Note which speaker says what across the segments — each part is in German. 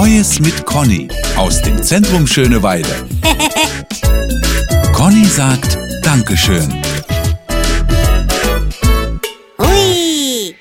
Speaker 1: Neues mit Conny aus dem Zentrum Schöneweide. Conny sagt Dankeschön.
Speaker 2: Hui!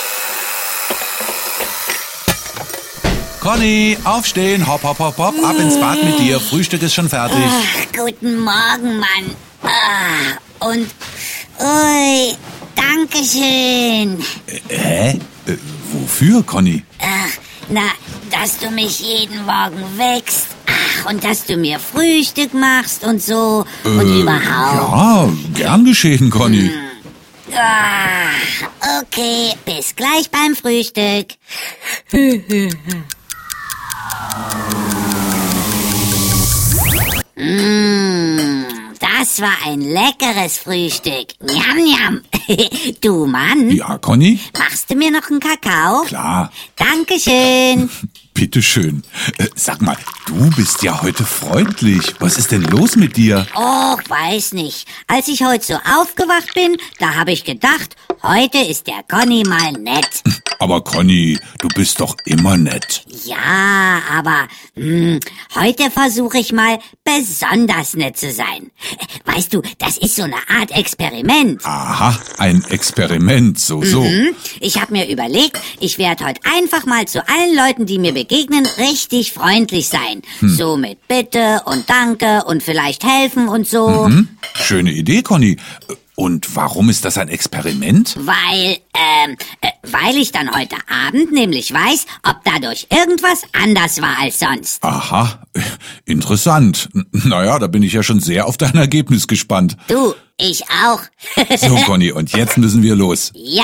Speaker 1: Conny, aufstehen, hopp, hopp, hopp, hopp, ab ins Bad mit dir. Frühstück ist schon fertig.
Speaker 2: Ach, guten Morgen, Mann. Und, ui, Dankeschön.
Speaker 1: Wofür, Conny?
Speaker 2: Dass du mich jeden Morgen wächst. Ach, und dass du mir Frühstück machst und so. Und überhaupt.
Speaker 1: Ja, gern geschehen, Conny.
Speaker 2: Okay, bis gleich beim Frühstück. Das war ein leckeres Frühstück. Njam, njam. Du, Mann.
Speaker 1: Ja, Conny?
Speaker 2: Machst du mir noch einen Kakao?
Speaker 1: Klar.
Speaker 2: Dankeschön.
Speaker 1: Bitteschön. Sag mal, du bist ja heute freundlich. Was ist denn los mit dir?
Speaker 2: Och, weiß nicht. Als ich heute so aufgewacht bin, da habe ich gedacht, heute ist der Conny mal nett.
Speaker 1: Aber Conny, du bist doch immer nett.
Speaker 2: Ja, aber heute versuche ich mal besonders nett zu sein. Weißt du, das ist so eine Art Experiment.
Speaker 1: Aha, ein Experiment, so.
Speaker 2: Ich habe mir überlegt, ich werde heute einfach mal zu allen Leuten, die mir begegnen, richtig freundlich sein. So mit Bitte und Danke und vielleicht helfen und so.
Speaker 1: Schöne Idee, Conny. Und warum ist das ein Experiment?
Speaker 2: Weil ich dann heute Abend nämlich weiß, ob dadurch irgendwas anders war als sonst.
Speaker 1: Aha, interessant. Naja, da bin ich ja schon sehr auf dein Ergebnis gespannt.
Speaker 2: Du, ich auch.
Speaker 1: So, Conny, und jetzt müssen wir los.
Speaker 2: Ja.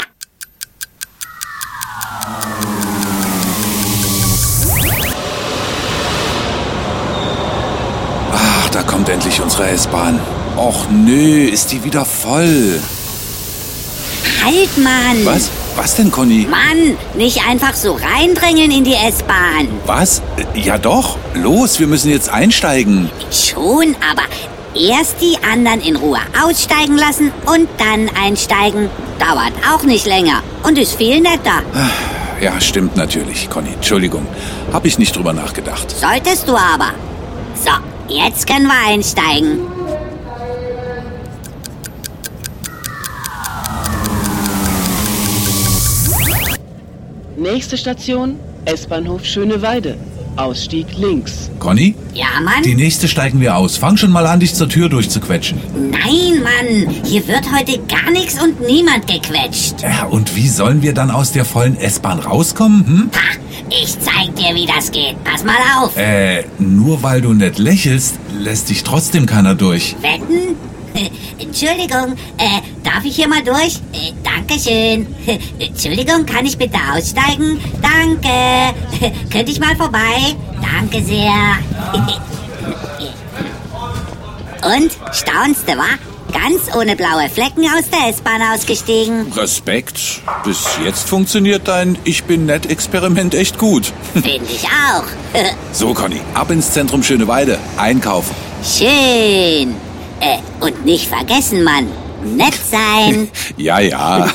Speaker 1: Ach, da kommt endlich unsere S-Bahn. Och nö, ist die wieder voll.
Speaker 2: Halt, Mann.
Speaker 1: Was? Was denn, Conny?
Speaker 2: Mann, nicht einfach so reindrängeln in die S-Bahn.
Speaker 1: Was? Ja doch. Los, wir müssen jetzt einsteigen.
Speaker 2: Schon, aber erst die anderen in Ruhe aussteigen lassen und dann einsteigen. Dauert auch nicht länger und ist viel netter.
Speaker 1: Ja, stimmt natürlich, Conny. Entschuldigung. Hab ich nicht drüber nachgedacht.
Speaker 2: Solltest du aber. So, jetzt können wir einsteigen.
Speaker 3: Nächste Station, S-Bahnhof Schöneweide. Ausstieg links.
Speaker 1: Conny?
Speaker 2: Ja, Mann?
Speaker 1: Die nächste steigen wir aus. Fang schon mal an, dich zur Tür durchzuquetschen.
Speaker 2: Nein, Mann. Hier wird heute gar nichts und niemand gequetscht.
Speaker 1: Ja, und wie sollen wir dann aus der vollen S-Bahn rauskommen,
Speaker 2: Ha, ich zeig dir, wie das geht. Pass mal auf.
Speaker 1: Nur weil du nicht lächelst, lässt dich trotzdem keiner durch.
Speaker 2: Wetten? Entschuldigung, darf ich hier mal durch? Dankeschön. Entschuldigung, kann ich bitte aussteigen? Danke. Könnte ich mal vorbei? Danke sehr. Und, staunst du, wa? Ganz ohne blaue Flecken aus der S-Bahn ausgestiegen.
Speaker 1: Respekt. Bis jetzt funktioniert dein Ich-bin-nett-Experiment echt gut.
Speaker 2: Finde ich auch.
Speaker 1: So, Conny, ab ins Zentrum Schöneweide. Einkaufen.
Speaker 2: Schön. Und nicht vergessen, Mann. Nett sein.
Speaker 1: Ja, ja.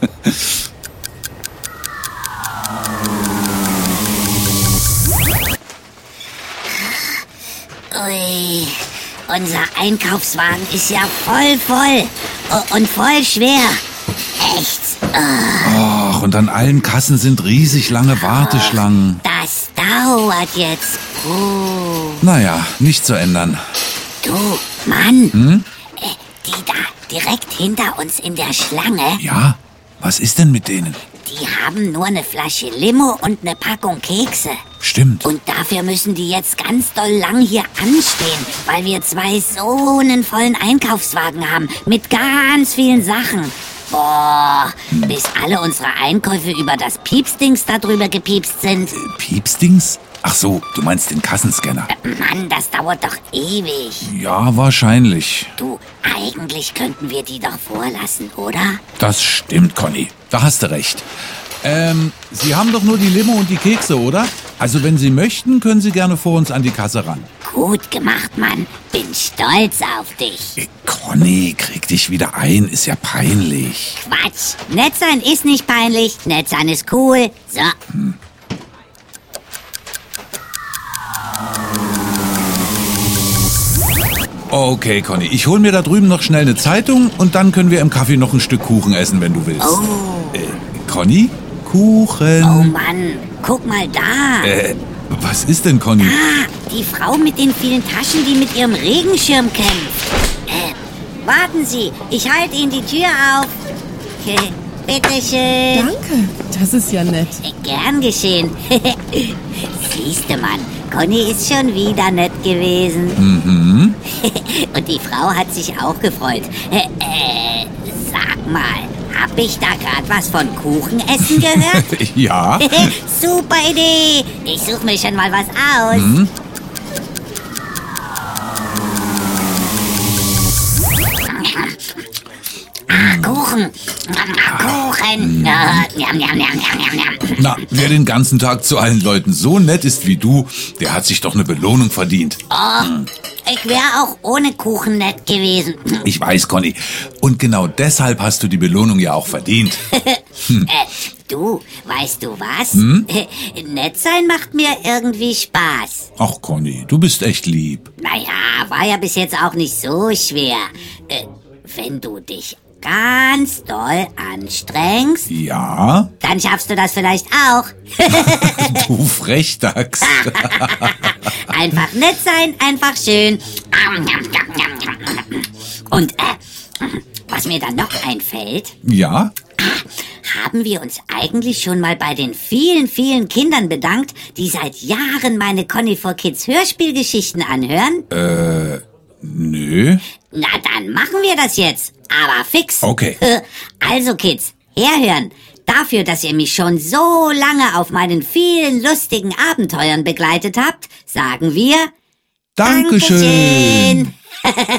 Speaker 2: Ui, unser Einkaufswagen ist ja voll und voll schwer. Echt.
Speaker 1: Och, und an allen Kassen sind riesig lange Warteschlangen.
Speaker 2: Das dauert jetzt.
Speaker 1: Naja, nicht zu ändern.
Speaker 2: Du, Mann. Die da direkt hinter uns in der Schlange,
Speaker 1: Ja? Was ist denn mit denen?
Speaker 2: die haben nur eine Flasche Limo und eine Packung Kekse.
Speaker 1: Stimmt.
Speaker 2: Und dafür müssen die jetzt ganz doll lang hier anstehen, weil wir zwei so einen vollen Einkaufswagen haben mit ganz vielen Sachen. Boah, bis alle unsere Einkäufe über das Piepsdings da drüber gepiepst sind.
Speaker 1: Piepsdings? Ach so, du meinst den Kassenscanner.
Speaker 2: Mann, das dauert doch ewig.
Speaker 1: Ja, wahrscheinlich.
Speaker 2: Du, eigentlich könnten wir die doch vorlassen, oder?
Speaker 1: Das stimmt, Conny. Da hast du recht. Sie haben doch nur die Limo und die Kekse, oder? Also wenn Sie möchten, können Sie gerne vor uns an die Kasse ran.
Speaker 2: Gut gemacht, Mann. Bin stolz auf dich.
Speaker 1: Conny, krieg dich wieder ein, ist ja peinlich.
Speaker 2: Quatsch. Nett sein ist nicht peinlich. Nett sein ist cool. So.
Speaker 1: Okay, Conny, ich hol mir da drüben noch schnell eine Zeitung und dann können wir im Kaffee noch ein Stück Kuchen essen, wenn du willst.
Speaker 2: Oh.
Speaker 1: Conny? Kuchen.
Speaker 2: Oh Mann, guck mal da.
Speaker 1: Was ist denn, Conny?
Speaker 2: Die Frau mit den vielen Taschen, die mit ihrem Regenschirm kämpft. Warten Sie, ich halte Ihnen die Tür auf. Bitteschön.
Speaker 4: Danke, das ist ja nett.
Speaker 2: Gern geschehen. Siehste, Mann, Conny ist schon wieder nett gewesen.
Speaker 1: Mhm.
Speaker 2: Und die Frau hat sich auch gefreut. Sag mal, hab ich da gerade was von Kuchenessen gehört?
Speaker 1: Ja.
Speaker 2: Super Idee. Ich suche mir schon mal was aus.
Speaker 1: Mhm.
Speaker 2: Kuchen. Kuchen.
Speaker 1: Na, wer den ganzen Tag zu allen Leuten so nett ist wie du, der hat sich doch eine Belohnung verdient.
Speaker 2: Ich wäre auch ohne Kuchen nett gewesen.
Speaker 1: Ich weiß, Conny. Und genau deshalb hast du die Belohnung ja auch verdient.
Speaker 2: Du, weißt du was? Nett sein macht mir irgendwie Spaß.
Speaker 1: Ach, Conny, du bist echt lieb.
Speaker 2: Naja, war ja bis jetzt auch nicht so schwer. Wenn du dich ganz doll anstrengst,
Speaker 1: Ja?
Speaker 2: dann schaffst du das vielleicht auch.
Speaker 1: Du Frechdachs.
Speaker 2: Einfach nett sein, einfach schön. Und was mir dann noch einfällt,
Speaker 1: Ja?
Speaker 2: haben wir uns eigentlich schon mal bei den vielen, vielen Kindern bedankt, die seit Jahren meine Conny4Kids Hörspielgeschichten anhören?
Speaker 1: Nö.
Speaker 2: Na, dann machen wir das jetzt. Aber fix.
Speaker 1: Okay.
Speaker 2: Also, Kids, herhören. Dafür, dass ihr mich schon so lange auf meinen vielen lustigen Abenteuern begleitet habt, sagen wir
Speaker 1: Dankeschön.
Speaker 2: Dankeschön.